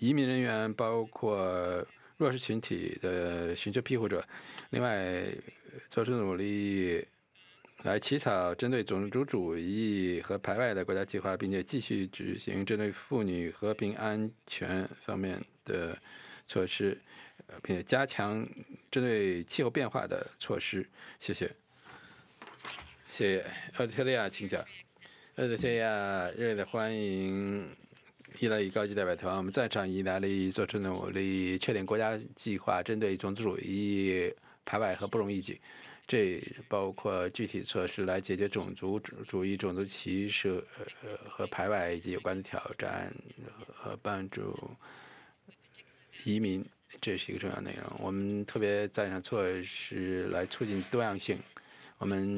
移民人员，包括弱势群体的寻求庇护者。另外，做出努力来起草针对种族主义和排外的国家计划，并且继续执行针对妇女和平安全方面的措施，并且加强针对气候变化的措施。谢谢。谢谢。厄特利亚，请讲。厄特利亚热烈的欢迎意大利高级代表团，我们赞赏意大利做出努力，确定国家计划针对种族主义、排外和不容易境，这包括具体措施来解决种族主义、种族歧视和排外以及有关的挑战，和帮助移民，这是一个重要内容。我们特别赞赏措施来促进多样性。我们